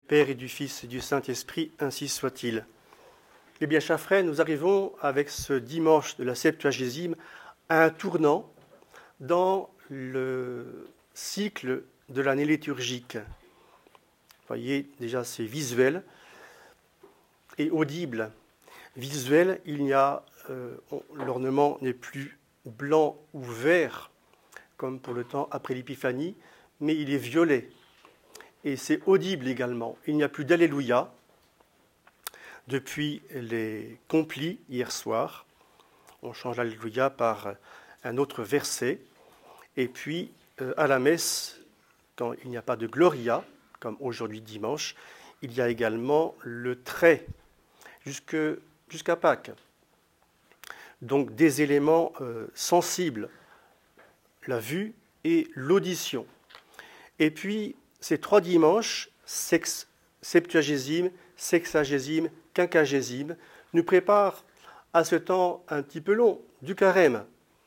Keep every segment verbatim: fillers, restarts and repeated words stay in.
Père et du Fils et du Saint-Esprit, ainsi soit-il. Eh bien, chers frères, nous arrivons avec ce dimanche de la Septuagésime à un tournant dans le cycle de l'année liturgique. Vous voyez, déjà, c'est visuel et audible. Visuel, il n'y a, euh, l'ornement n'est plus blanc ou vert, comme pour le temps après l'Épiphanie, mais il est violet. Et c'est audible également. Il n'y a plus d'Alléluia depuis les complis hier soir. On change l'Alléluia par un autre verset. Et puis, euh, à la messe, quand il n'y a pas de Gloria, comme aujourd'hui dimanche, il y a également le trait jusque, jusqu'à Pâques. Donc des éléments euh, sensibles, la vue et l'audition. Et puis, ces trois dimanches, sex, septuagésime, sexagésime, quinquagésime, nous préparent à ce temps un petit peu long, du carême.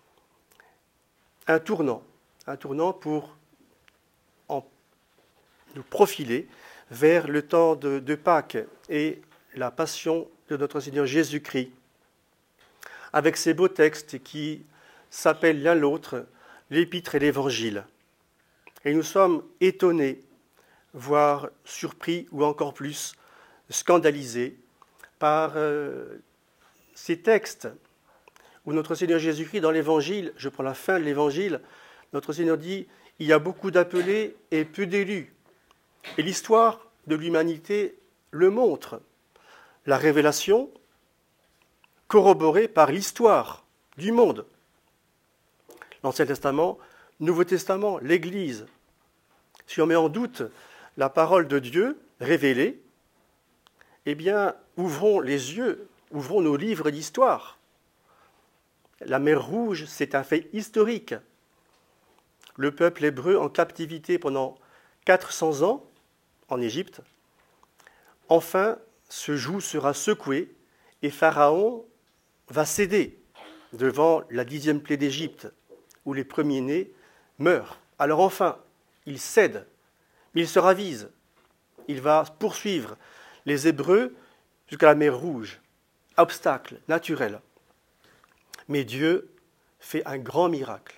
Un tournant, un tournant pour en, nous profiler vers le temps de, de Pâques et la passion de notre Seigneur Jésus-Christ, avec ces beaux textes qui s'appellent l'un l'autre l'Épître et l'Évangile. Et nous sommes étonnés, voire surpris ou encore plus scandalisés par euh, ces textes où notre Seigneur Jésus-Christ, dans l'Évangile, je prends la fin de l'Évangile, notre Seigneur dit « Il y a beaucoup d'appelés et peu d'élus ». Et l'histoire de l'humanité le montre. La révélation corroborée par l'histoire du monde. L'Ancien Testament, Nouveau Testament, l'Église. Si on met en doute la parole de Dieu révélée, eh bien, ouvrons les yeux, ouvrons nos livres d'histoire. La mer Rouge, c'est un fait historique. Le peuple hébreu en captivité pendant quatre cents ans en Égypte. Enfin, ce joug sera secoué et Pharaon va céder devant la dixième plaie d'Égypte, où les premiers-nés meurent. Alors enfin, il cède, mais il se ravise. Il va poursuivre les Hébreux jusqu'à la mer Rouge. Obstacle naturel. Mais Dieu fait un grand miracle.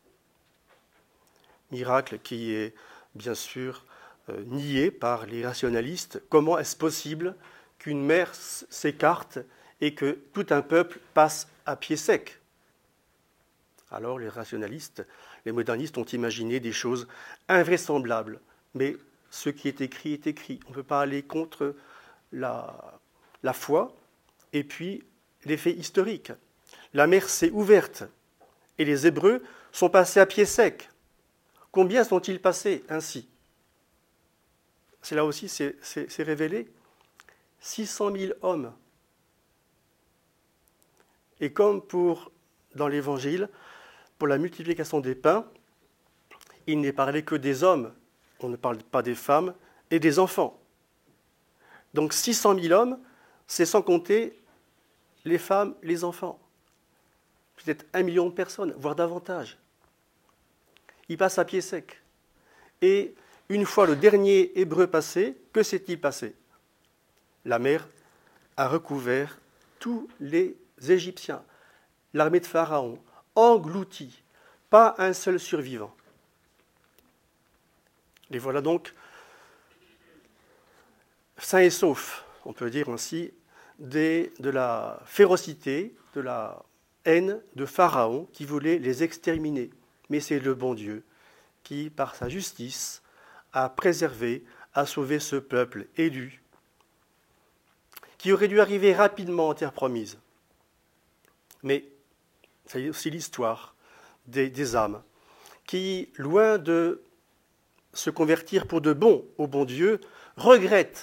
Miracle qui est bien sûr euh, nié par les rationalistes. Comment est-ce possible qu'une mer s'écarte et que tout un peuple passe à pied sec ? Alors les rationalistes, les modernistes ont imaginé des choses invraisemblables. Mais ce qui est écrit est écrit. On ne peut pas aller contre la, la foi et puis les faits historiques. La mer s'est ouverte et les Hébreux sont passés à pied sec. Combien sont-ils passés ainsi ? C'est là aussi, c'est, c'est, c'est révélé. six cent mille hommes. Et comme pour, dans l'Évangile, pour la multiplication des pains, il n'est parlé que des hommes, on ne parle pas des femmes et des enfants. Donc six cent mille hommes, c'est sans compter les femmes, les enfants. Peut-être un million de personnes, voire davantage. Ils passent à pied sec. Et une fois le dernier Hébreu passé, que s'est-il passé ? La mer a recouvert tous les Égyptiens. L'armée de Pharaon, engloutie, pas un seul survivant. Les voilà donc sains et saufs, on peut dire ainsi, des, de la férocité, de la haine de Pharaon qui voulait les exterminer. Mais c'est le bon Dieu qui, par sa justice, a préservé, a sauvé ce peuple élu, qui aurait dû arriver rapidement en terre promise. Mais c'est aussi l'histoire des, des âmes qui, loin de se convertir pour de bon au bon Dieu, regrettent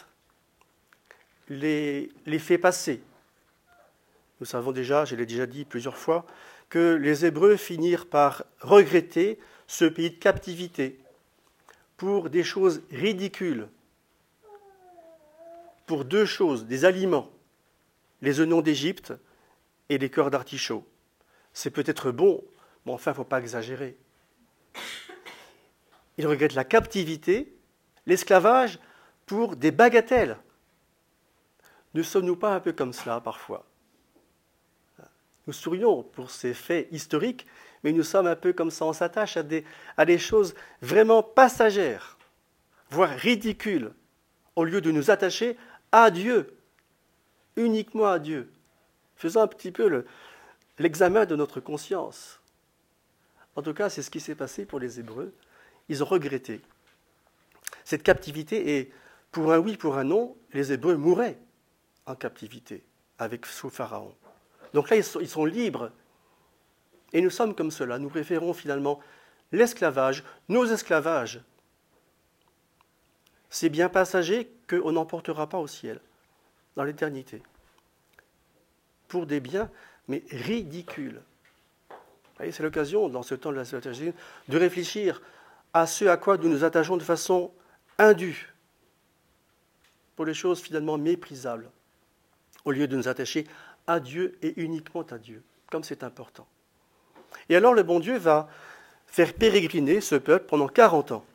les, les faits passés. Nous savons déjà, je l'ai déjà dit plusieurs fois, que les Hébreux finirent par regretter ce pays de captivité pour des choses ridicules, pour deux choses, des aliments, les oignons d'Égypte et les cœurs d'artichaut. C'est peut-être bon, mais enfin, il ne faut pas exagérer. Ils regrettent la captivité, l'esclavage, pour des bagatelles. Ne sommes-nous pas un peu comme cela parfois? Nous sourions pour ces faits historiques, mais nous sommes un peu comme ça, on s'attache à des, à des choses vraiment passagères, voire ridicules, au lieu de nous attacher à Dieu, uniquement à Dieu. Faisons un petit peu le, l'examen de notre conscience. En tout cas, c'est ce qui s'est passé pour les Hébreux. Ils ont regretté cette captivité et pour un oui, pour un non, les Hébreux mouraient en captivité avec sous Pharaon. Donc là, ils sont, ils sont libres. Et nous sommes comme cela. Nous préférons finalement l'esclavage, nos esclavages. C'est bien passager qu'on n'emportera pas au ciel, dans l'éternité. Pour des biens, mais ridicules. Vous voyez, c'est l'occasion, dans ce temps de la stratégie, de réfléchir à ce à quoi nous nous attachons de façon indue, pour les choses finalement méprisables, au lieu de nous attacher à Dieu et uniquement à Dieu, comme c'est important. Et alors le bon Dieu va faire pérégriner ce peuple pendant quarante ans.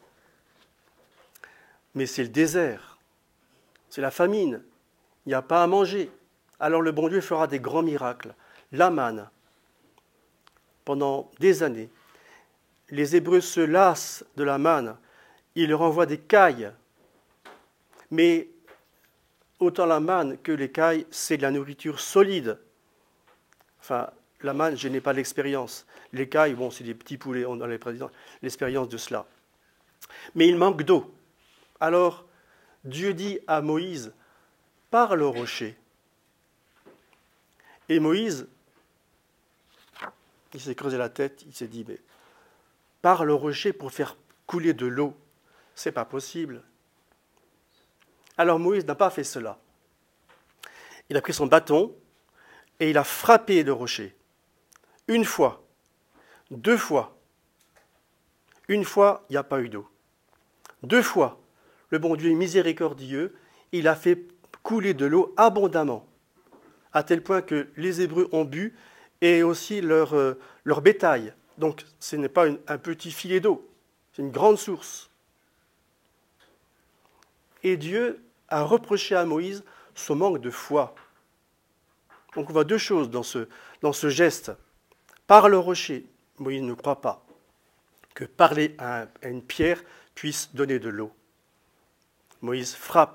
Mais c'est le désert, c'est la famine, il n'y a pas à manger. Alors le bon Dieu fera des grands miracles, la manne, pendant des années. Les Hébreux se lassent de la manne, il leur envoie des cailles. Mais autant la manne que les cailles, c'est de la nourriture solide. Enfin, la manne, je n'ai pas l'expérience. Les cailles, bon, c'est des petits poulets, on a l'expérience de cela. Mais il manque d'eau. Alors, Dieu dit à Moïse, parle au rocher. Et Moïse, il s'est creusé la tête, il s'est dit, mais parle au rocher pour faire couler de l'eau. C'est pas possible. Alors Moïse n'a pas fait cela. Il a pris son bâton et il a frappé le rocher. Une fois, deux fois. Une fois, il n'y a pas eu d'eau. Deux fois, le bon Dieu est miséricordieux, il a fait couler de l'eau abondamment, à tel point que les Hébreux ont bu et aussi leur, euh, leur bétail. Donc ce n'est pas une, un petit filet d'eau, c'est une grande source. Et Dieu a reproché à Moïse son manque de foi. Donc on voit deux choses dans ce, dans ce geste. Par le rocher, Moïse ne croit pas que parler à, un, à une pierre puisse donner de l'eau. Moïse frappe.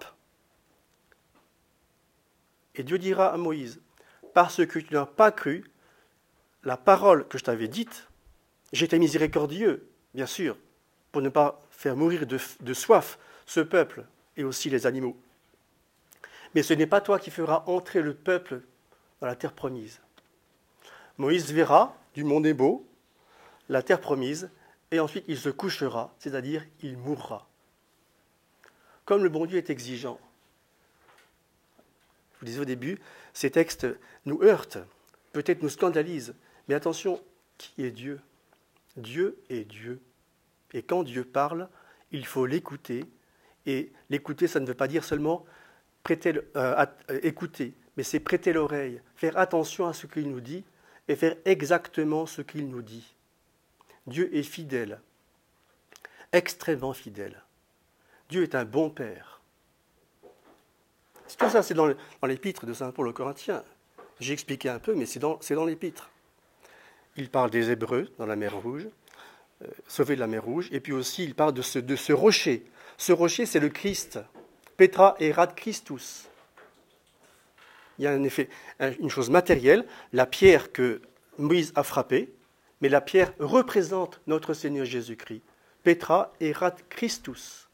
Et Dieu dira à Moïse, parce que tu n'as pas cru la parole que je t'avais dite, j'étais miséricordieux, bien sûr, pour ne pas faire mourir de, de soif ce peuple et aussi les animaux. Mais ce n'est pas toi qui feras entrer le peuple dans la terre promise. Moïse verra du mont Nebo la terre promise, et ensuite il se couchera, c'est-à-dire il mourra. Comme le bon Dieu est exigeant. Je vous disais au début, ces textes nous heurtent, peut-être nous scandalisent, mais attention, qui est Dieu? Dieu est Dieu. Et quand Dieu parle, il faut l'écouter, et l'écouter, ça ne veut pas dire seulement prêter, euh, à, euh, écouter, mais c'est prêter l'oreille, faire attention à ce qu'il nous dit, et faire exactement ce qu'il nous dit. Dieu est fidèle, extrêmement fidèle. Dieu est un bon Père. Tout ça, c'est dans l'épître de saint Paul aux Corinthiens. J'ai expliqué un peu, mais c'est dans, c'est dans l'épître. Il parle des Hébreux dans la mer Rouge, euh, sauvés de la mer Rouge, et puis aussi il parle de ce, de ce rocher. Ce rocher, c'est le Christ. Petra erat Christus. Il y a un effet, une chose matérielle, la pierre que Moïse a frappée, mais la pierre représente notre Seigneur Jésus-Christ. Petra erat Christus.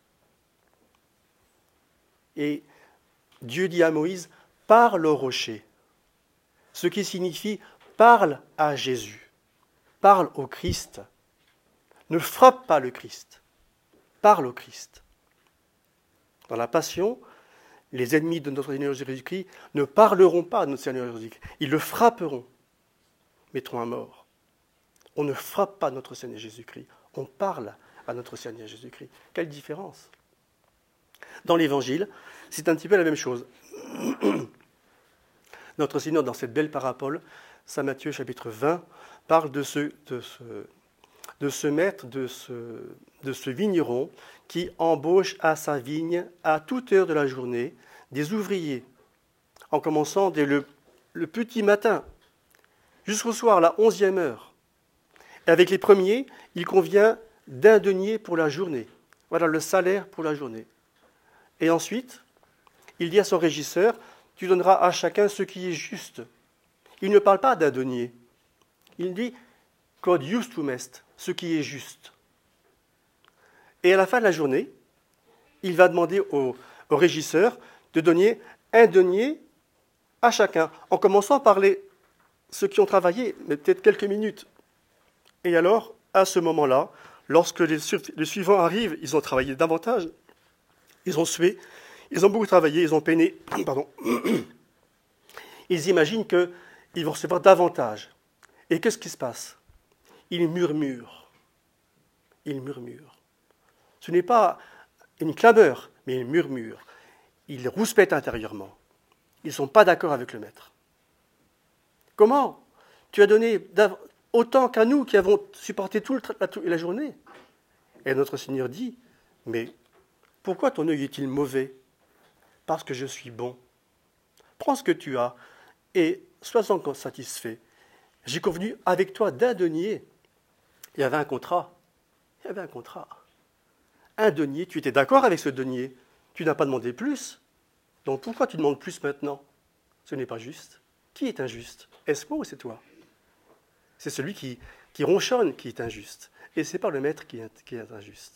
Et Dieu dit à Moïse, parle au rocher, ce qui signifie parle à Jésus, parle au Christ. Ne frappe pas le Christ, parle au Christ. Dans la Passion, les ennemis de notre Seigneur Jésus-Christ ne parleront pas de notre Seigneur Jésus-Christ, ils le frapperont, mettront à mort. On ne frappe pas notre Seigneur Jésus-Christ, on parle à notre Seigneur Jésus-Christ. Quelle différence! Dans l'Évangile, c'est un petit peu la même chose. Notre Seigneur, dans cette belle parabole, saint Matthieu chapitre vingt, parle de ce, de ce, de ce maître, de ce, de ce vigneron qui embauche à sa vigne, à toute heure de la journée, des ouvriers, en commençant dès le, le petit matin, jusqu'au soir, la onzième heure. Et avec les premiers, il convient d'un denier pour la journée. Voilà le salaire pour la journée. Et ensuite, il dit à son régisseur, tu donneras à chacun ce qui est juste. Il ne parle pas d'un denier. Il dit, quod justum est, ce qui est juste. Et à la fin de la journée, il va demander au, au régisseur de donner un denier à chacun, en commençant par les, ceux qui ont travaillé, mais peut-être quelques minutes. Et alors, à ce moment-là, lorsque les, les suivants arrivent, ils ont travaillé davantage, ils ont sué, ils ont beaucoup travaillé, ils ont peiné, pardon. Ils imaginent qu'ils vont recevoir davantage. Et qu'est-ce qui se passe? Ils murmurent. Ils murmurent. Ce n'est pas une clameur, mais ils murmurent. Ils rouspètent intérieurement. Ils ne sont pas d'accord avec le maître. Comment? Tu as donné autant qu'à nous qui avons supporté toute la, la journée. Et notre Seigneur dit, mais pourquoi ton œil est-il mauvais? Parce que je suis bon. Prends ce que tu as et sois-en satisfait. J'ai convenu avec toi d'un denier. Il y avait un contrat. Il y avait un contrat. Un denier, tu étais d'accord avec ce denier. Tu n'as pas demandé plus. Donc pourquoi tu demandes plus maintenant? Ce n'est pas juste. Qui est injuste? Est-ce moi ou c'est toi? C'est celui qui, qui ronchonne qui est injuste. Et ce n'est pas le maître qui est, qui est injuste.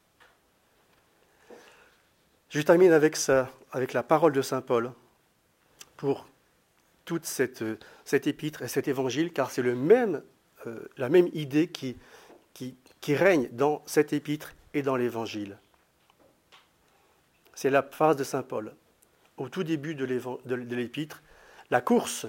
Je termine avec ça, avec la parole de saint Paul pour toute cette, cette épître et cet évangile, car c'est le même, euh, la même idée qui, qui, qui règne dans cette épître et dans l'évangile. C'est la phrase de saint Paul, au tout début de, de, de l'épître, la course.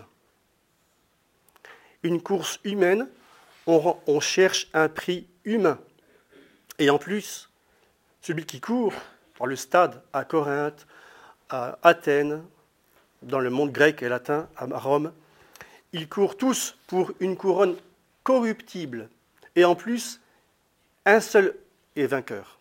Une course humaine, on, on cherche un prix humain. Et en plus, celui qui court par le stade à Corinthe, à Athènes, dans le monde grec et latin, à Rome, ils courent tous pour une couronne corruptible. Et en plus, un seul est vainqueur.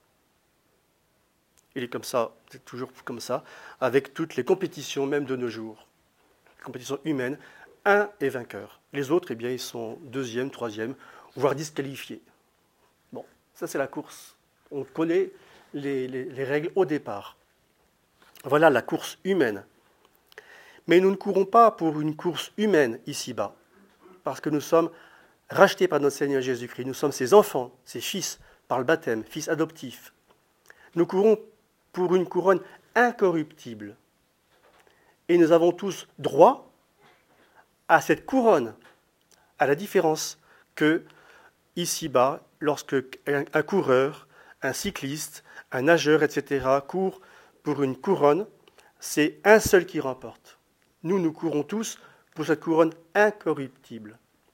Il est comme ça, c'est toujours comme ça, avec toutes les compétitions, même de nos jours. Les compétitions humaines, un est vainqueur. Les autres, eh bien, ils sont deuxième, troisième, voire disqualifiés. Bon, ça c'est la course. On connaît les, les, les règles au départ. Voilà la course humaine. Mais nous ne courons pas pour une course humaine ici-bas, parce que nous sommes rachetés par notre Seigneur Jésus-Christ. Nous sommes ses enfants, ses fils, par le baptême, fils adoptifs. Nous courons pour une couronne incorruptible. Et nous avons tous droit à cette couronne, à la différence que, ici-bas, lorsque un, un coureur, un cycliste, un nageur, et cetera, court pour une couronne, c'est un seul qui remporte. Nous, nous courons tous pour cette couronne incorruptible.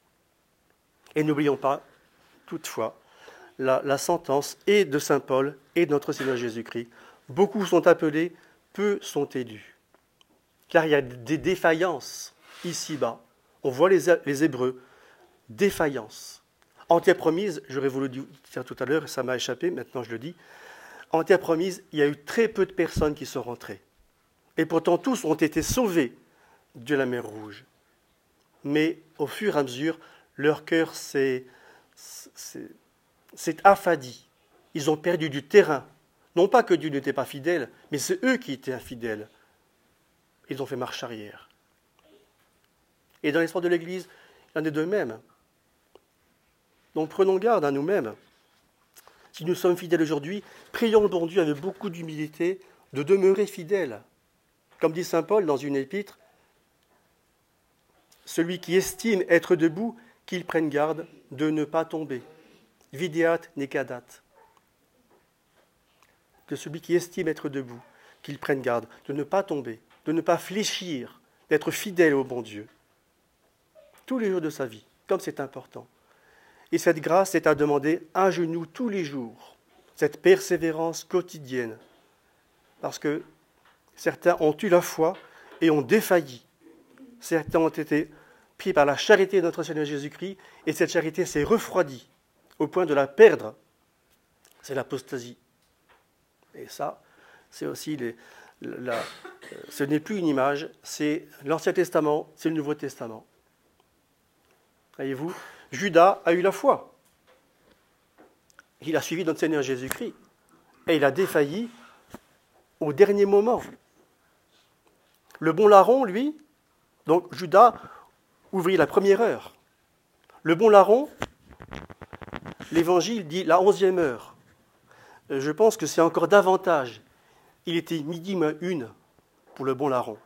Et n'oublions pas, toutefois, la, la sentence est de saint Paul et de notre Seigneur Jésus-Christ. Beaucoup sont appelés, peu sont élus. Car il y a des défaillances ici-bas. On voit les, les Hébreux, défaillances. En terre promise, j'aurais voulu dire tout à l'heure, et ça m'a échappé, maintenant je le dis, en terre promise, il y a eu très peu de personnes qui sont rentrées. Et pourtant, tous ont été sauvés de la mer Rouge. Mais au fur et à mesure, leur cœur s'est, s'est, s'est affadi. Ils ont perdu du terrain. Non pas que Dieu n'était pas fidèle, mais c'est eux qui étaient infidèles. Ils ont fait marche arrière. Et dans l'histoire de l'Église, il y en a de même. Donc prenons garde à nous-mêmes. Si nous sommes fidèles aujourd'hui, prions le bon Dieu avec beaucoup d'humilité de demeurer fidèles. Comme dit saint Paul dans une épître, celui qui estime être debout, qu'il prenne garde de ne pas tomber. Videat necadat. De celui qui estime être debout, qu'il prenne garde de ne pas tomber, de ne pas fléchir, d'être fidèle au bon Dieu. Tous les jours de sa vie, comme c'est important. Et cette grâce est à demander à genoux tous les jours, cette persévérance quotidienne. Parce que certains ont eu la foi et ont défailli. Certains ont été pris par la charité de notre Seigneur Jésus-Christ et cette charité s'est refroidie au point de la perdre. C'est l'apostasie. Et ça, c'est aussi les, la, ce n'est plus une image, c'est l'Ancien Testament, c'est le Nouveau Testament. Voyez-vous, Judas a eu la foi. Il a suivi notre Seigneur Jésus-Christ. Et il a défailli au dernier moment. Le bon larron, lui, donc Judas ouvrit la première heure. Le bon larron, l'Évangile dit la onzième heure. Je pense que c'est encore davantage. Il était midi moins une pour le bon larron.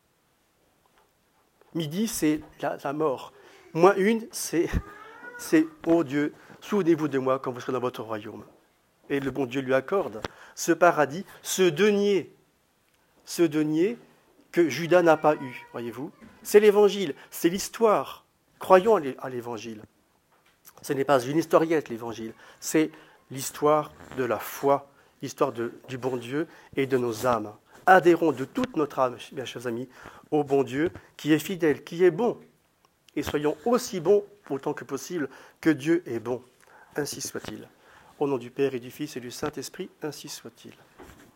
Midi, c'est la, la mort. Moins une, c'est, c'est oh Dieu, souvenez-vous de moi quand vous serez dans votre royaume. Et le bon Dieu lui accorde ce paradis, ce denier, ce denier que Judas n'a pas eu, voyez-vous. C'est l'Évangile, c'est l'histoire. Croyons à l'Évangile. Ce n'est pas une historiette, l'Évangile. C'est l'histoire de la foi, l'histoire de, du bon Dieu et de nos âmes. Adhérons de toute notre âme, mes chers amis, au bon Dieu qui est fidèle, qui est bon. Et soyons aussi bons, autant que possible, que Dieu est bon. Ainsi soit-il. Au nom du Père et du Fils et du Saint-Esprit, ainsi soit-il.